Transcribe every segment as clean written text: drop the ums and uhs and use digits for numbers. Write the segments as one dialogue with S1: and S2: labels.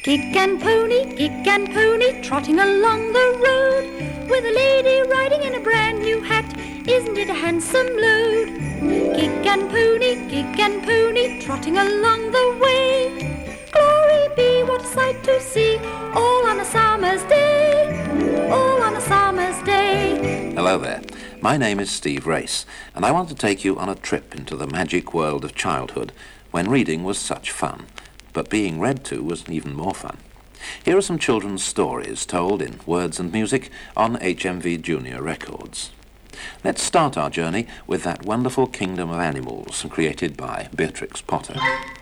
S1: Kick and pony, trotting along the road, with a lady riding in a brand new hat. Isn't it a handsome load? Kick and pony, trotting along the way. Glory be, what a sight to see, all on a summer's day, all on a summer's day.
S2: Hello there. My name is Steve Race, and I want to take you on a trip into the magic world of childhood, when reading was such fun, but being read to was even more fun. Here are some children's stories told in words and music on HMV Junior Records. Let's start our journey with that wonderful kingdom of animals created by Beatrix Potter.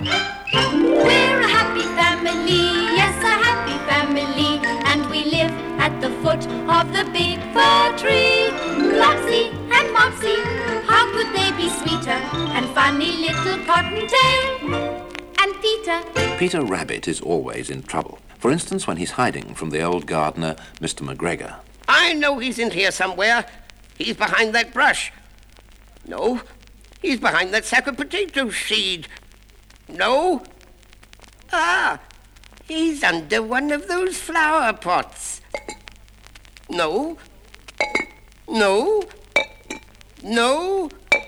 S1: We're a happy family, yes, a happy family, and we live at the foot of the big fir tree. Flopsy and Mopsy, how could they be sweeter? And funny little Cottontail and Peter.
S2: Peter Rabbit is always in trouble. For instance, when he's hiding from the old gardener, Mr. McGregor.
S3: I know he's in here somewhere. He's behind that brush. No, he's behind that sack of potato seed. No. Ah, he's under one of those flower pots. No. No. No.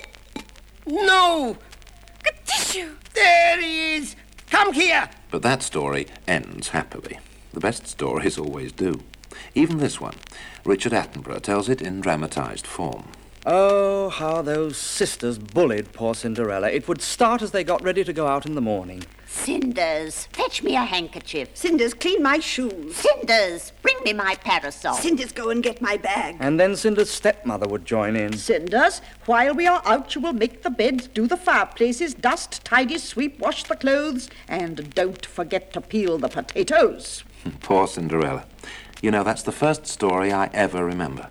S3: No.
S1: Tissue.
S3: There he is. Come here.
S2: But that story ends happily. The best stories always do. Even this one. Richard Attenborough tells it in dramatised form.
S4: Oh, how those sisters bullied poor Cinderella. It would start as they got ready to go out in the morning.
S5: Cinders, fetch me a handkerchief.
S6: Cinders, clean my shoes.
S5: Cinders, bring me my parasol.
S6: Cinders, go and get my bag.
S4: And then Cinder's stepmother would join in.
S6: Cinders, while we are out, you will make the beds, do the fireplaces, dust, tidy, sweep, wash the clothes, and don't forget to peel the potatoes.
S2: Poor Cinderella. You know, that's the first story I ever remember.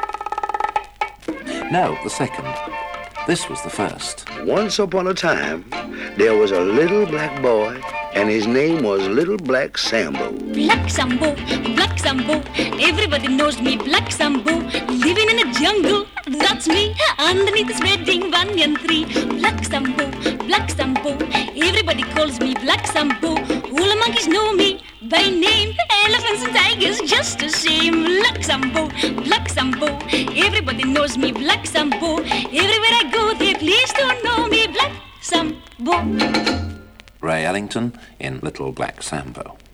S2: No, the second. This was the first.
S7: Once upon a time, there was a little black boy, and his name was Little Black Sambo.
S8: Black Sambo, everybody knows me, Black Sambo, living in a jungle, that's me, underneath this wedding banyan tree. Black Sambo, everybody calls me Black Sambo, all the monkeys know me by name, elephants and tigers just the same. Black Sambo, everybody knows me, Black Sambo, everywhere I go they please to know me, Black Sambo.
S2: Ray Ellington in Little Black Sambo.